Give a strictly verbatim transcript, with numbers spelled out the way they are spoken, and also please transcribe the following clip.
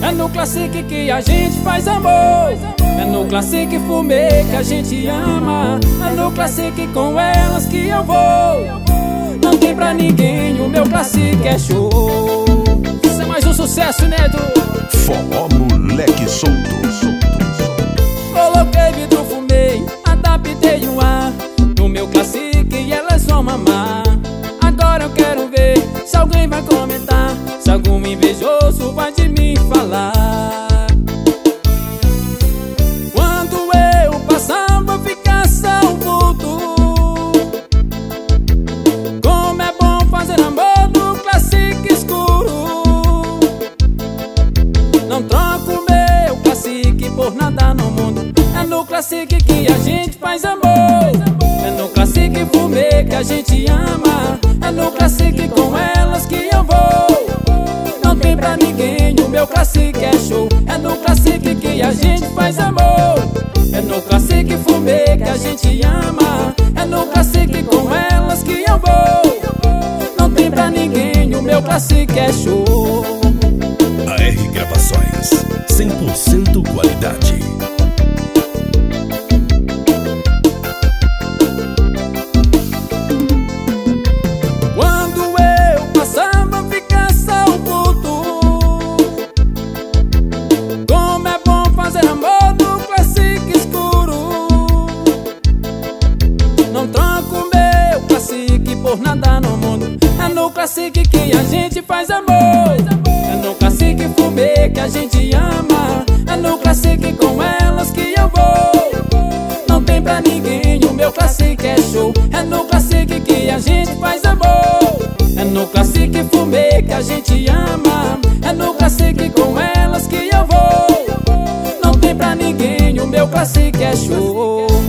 É no Classic que a gente faz amor. É no Classic Fumê que a gente ama. É no Classic com elas que eu vou. Não tem pra ninguém, o meu Classic é show. Isso é mais um sucesso, né, do Forró Moleque Solto. Coloquei vidro, fumei, adaptei o ar. No meu Classic e elas vão mamar. Agora eu quero ver se alguém vai comentar, se algum invejoso vai de mim falar. Quando eu passar vou ficar só um vulto. Como é bom fazer amor no Classic escuro. Não troco meu Classic por nada no mundo. É no Classic que a gente faz amor. É no Classic Fumê que a gente ama. É no Classic com elas que eu vou. Não tem pra ninguém, o meu Classic é show. É no Classic que a gente faz amor. É no Classic Fumê que a gente ama. É no Classic com elas que eu vou. Não tem pra ninguém, o meu Classic é show. A R Gravações, cem por cento qualidade. Não troco meu Classic por nada no mundo. É no Classic que a gente faz amor. É no Classic Fumê que a gente ama. É no Classic com elas que eu vou. Não tem pra ninguém, o meu Classic é show. É no Classic que a gente faz amor. É no Classic Fumê que a gente ama. É no Classic com elas que eu vou. Não tem pra ninguém, o meu Classic é show.